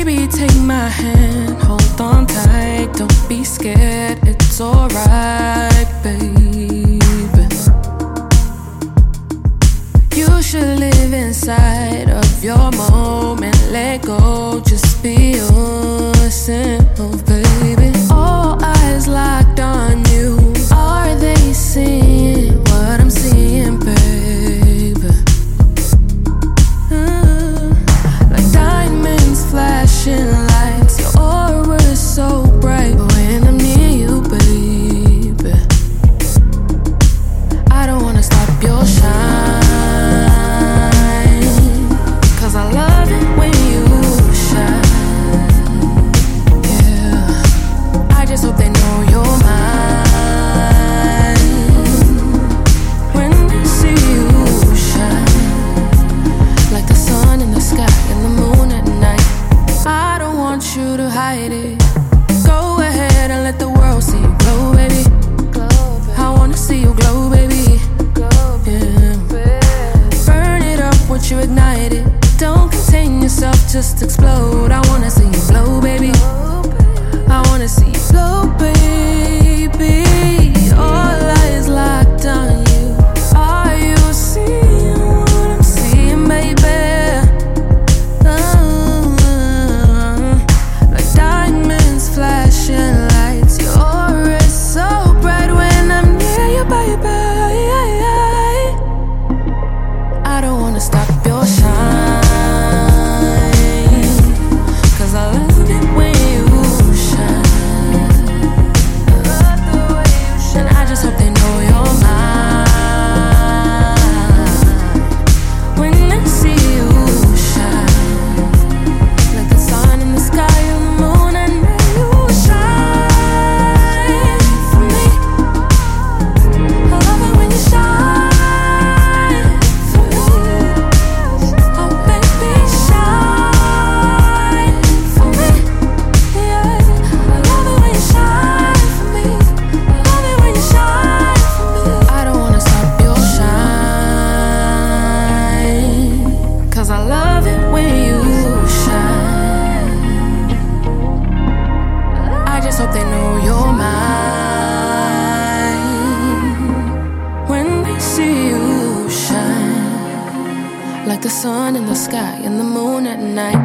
Baby, take my hand, hold on tight. Don't be scared, it's alright, baby. You should live inside of your moment. Let go, just be yourself, baby. All eyes locked on you. Are they seeing what I'm seeing, baby? Like diamonds flashing lights. Your aura is so bright when I'm near you, baby. I don't wanna stop your shine, I love it when you shine. Yeah, I just hope they know you're mine. When they see you shine, like the sun in the sky and the moon at night. I don't want you to hide it. Go ahead and let the world see you glow, baby. I wanna see you glow, baby. Yeah. Burn it up once you ignite it. Don't contain yourself, just explode. I wanna see you blow, baby. I wanna see you blow, baby. All eyes locked on you. Are you seeing what I'm seeing, baby? Like diamonds flashing lights. Your aura is so bright when I'm near you, baby. I don't wanna stop your shine. Hope they know you're mine. When they see you shine, like the sun in the sky and the moon at night.